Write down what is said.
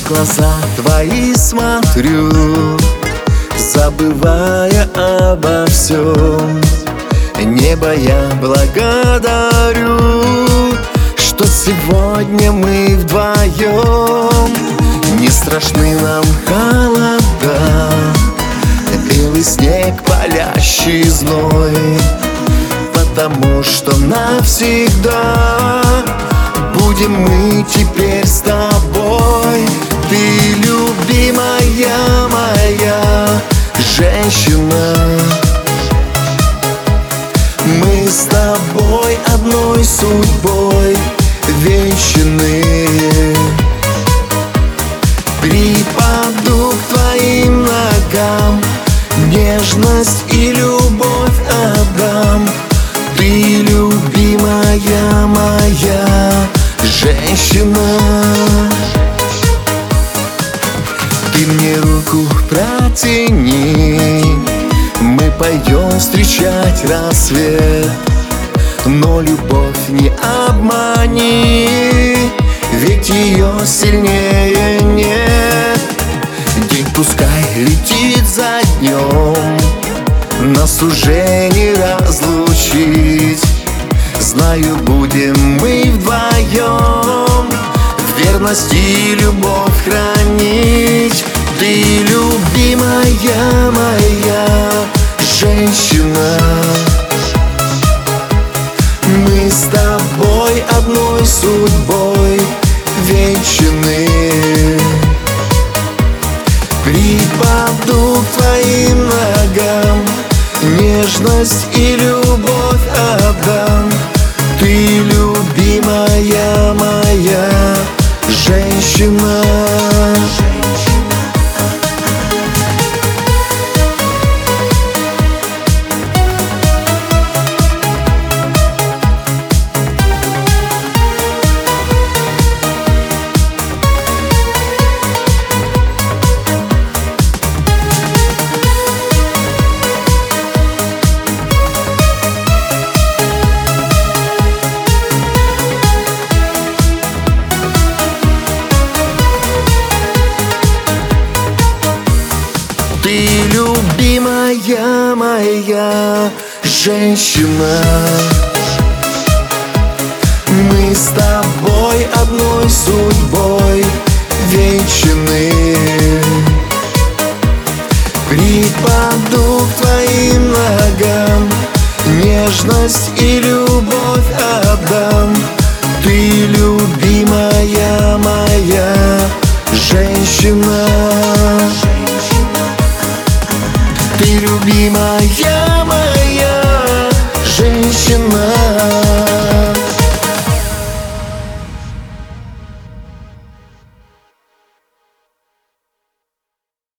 глаза твои смотрю, забывая обо всем. Небо я благодарю, что сегодня мы вдвоем. Не страшны нам холода, белый снег, палящий зной, потому что навсегда будем мы теперь с тобой. Ты любимая моя женщина, мы с тобой одной судьбой венчаны. Припаду к твоим ногам, нежность и любовь отдам. Ты любимая моя женщина. Ты мне руку протяни, мы пойдем встречать рассвет. Но любовь не обмани, ведь ее сильнее нет. День пускай летит за днем, нас уже не разлучить. Знаю, будем мы вдвоем верность и любовь хранить. Ты любимая моя женщина, мы с тобой одной судьбой венчаны. Припаду к твоим ногам, нежность и любовь отдам. Ты любимая моя женщина. Ты любимая моя женщина, мы с тобой одной судьбой венчаны. Припаду к твоим ногам, нежность и любовь отдам. Ты любимая моя женщина. Ты любимая моя женщина.